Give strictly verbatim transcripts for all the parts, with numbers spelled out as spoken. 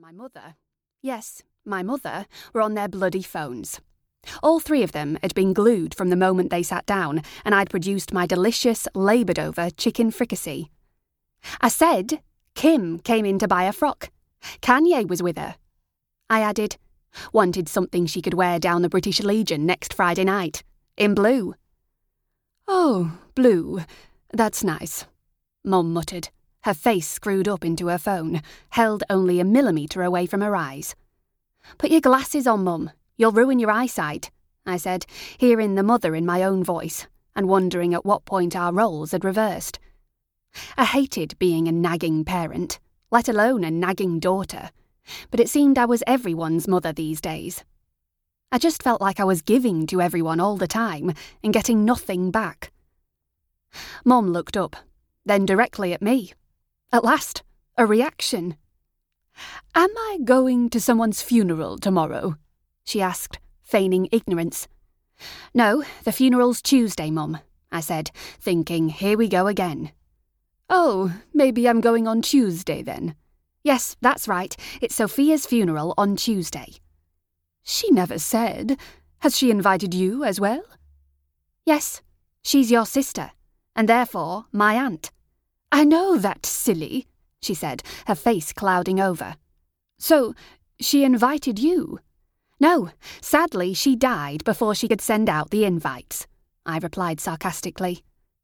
my mother, yes, my mother, were on their bloody phones. All three of them had been glued from the moment they sat down, and I'd produced my delicious, laboured-over chicken fricassee. I said Kim came in to buy a frock. Kanye was with her. I added, wanted something she could wear down the British Legion next Friday night, in blue. Oh, blue, that's nice, Mum muttered, her face screwed up into her phone, held only a millimetre away from her eyes. Put your glasses on, Mum. You'll ruin your eyesight, I said, hearing the mother in my own voice, and wondering at what point our roles had reversed. I hated being a nagging parent, let alone a nagging daughter, but it seemed I was everyone's mother these days. I just felt like I was giving to everyone all the time and getting nothing back. Mum looked up, then directly at me. At last, a reaction. Am I going to someone's funeral tomorrow? She asked, feigning ignorance. No, the funeral's Tuesday, Mum, I said, thinking, here we go again. Oh, maybe I'm going on Tuesday then. Yes, that's right, it's Sophia's funeral on Tuesday. She never said. Has she invited you as well? Yes, she's your sister, and therefore my aunt. I know that's silly, she said, her face clouding over. So, she invited you? No, sadly she died before she could send out the invites, I replied sarcastically.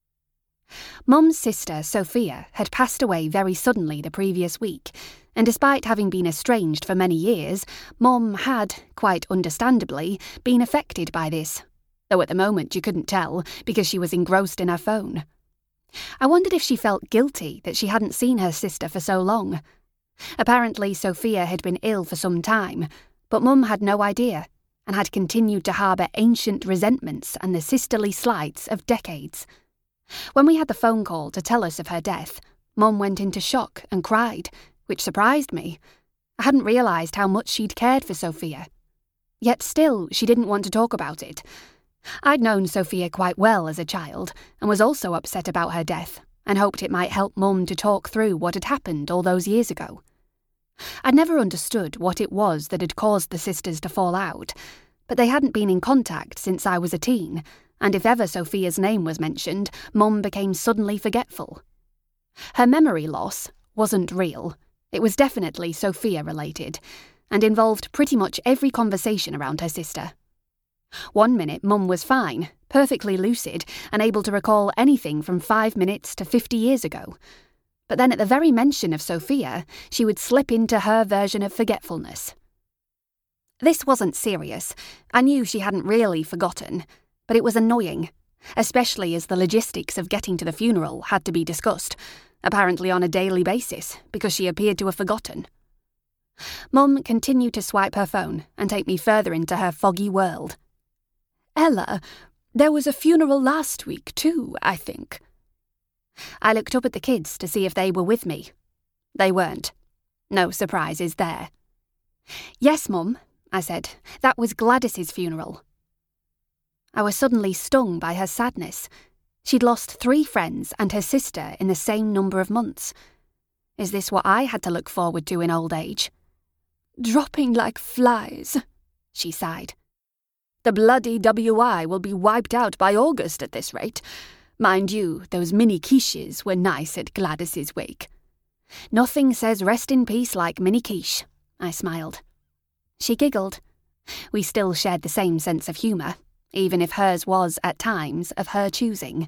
Mum's sister, Sophia, had passed away very suddenly the previous week, and despite having been estranged for many years, Mum had, quite understandably, been affected by this, though at the moment you couldn't tell because she was engrossed in her phone. I wondered if she felt guilty that she hadn't seen her sister for so long. Apparently Sophia had been ill for some time, but Mum had no idea, and had continued to harbour ancient resentments and the sisterly slights of decades. When we had the phone call to tell us of her death, Mum went into shock and cried, which surprised me. I hadn't realised how much she'd cared for Sophia. Yet still, she didn't want to talk about it. I'd known Sophia quite well as a child, and was also upset about her death, and hoped it might help Mum to talk through what had happened all those years ago. I'd never understood what it was that had caused the sisters to fall out, but they hadn't been in contact since I was a teen, and if ever Sophia's name was mentioned, Mum became suddenly forgetful. Her memory loss wasn't real. It was definitely Sophia-related, and involved pretty much every conversation around her sister. One minute Mum was fine, perfectly lucid, and able to recall anything from five minutes to fifty years ago. But then at the very mention of Sophia, she would slip into her version of forgetfulness. This wasn't serious. I knew she hadn't really forgotten, but it was annoying, especially as the logistics of getting to the funeral had to be discussed, apparently on a daily basis, because she appeared to have forgotten. Mum continued to swipe her phone and take me further into her foggy world. Ella, there was a funeral last week too, I think. I looked up at the kids to see if they were with me. They weren't. No surprises there. Yes, Mum, I said. That was Gladys's funeral. I was suddenly stung by her sadness. She'd lost three friends and her sister in the same number of months. Is this what I had to look forward to in old age? Dropping like flies, she sighed. The bloody W I will be wiped out by August at this rate. Mind you, those mini quiches were nice at Gladys's wake. Nothing says rest in peace like mini quiche, I smiled. She giggled. We still shared the same sense of humour, even if hers was, at times, of her choosing.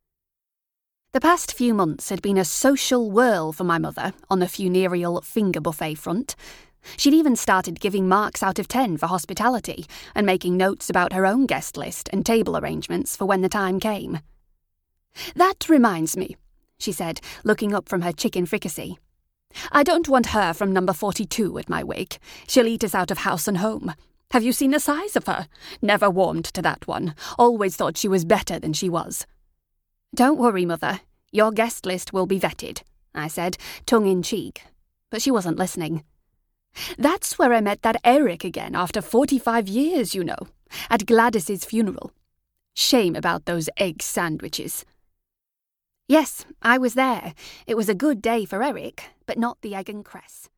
The past few months had been a social whirl for my mother on the funereal finger buffet front. She'd even started giving marks out of ten for hospitality and making notes about her own guest list and table arrangements for when the time came. That reminds me, she said, looking up from her chicken fricassee. I don't want her from number forty-two at my wake. She'll eat us out of house and home. Have you seen the size of her? Never warmed to that one. Always thought she was better than she was. Don't worry, Mother. Your guest list will be vetted, I said, tongue in cheek. But she wasn't listening. That's where I met that Eric again after forty-five years, you know, at Gladys's funeral. Shame about those egg sandwiches. Yes, I was there. It was a good day for Eric, but not the egg and cress.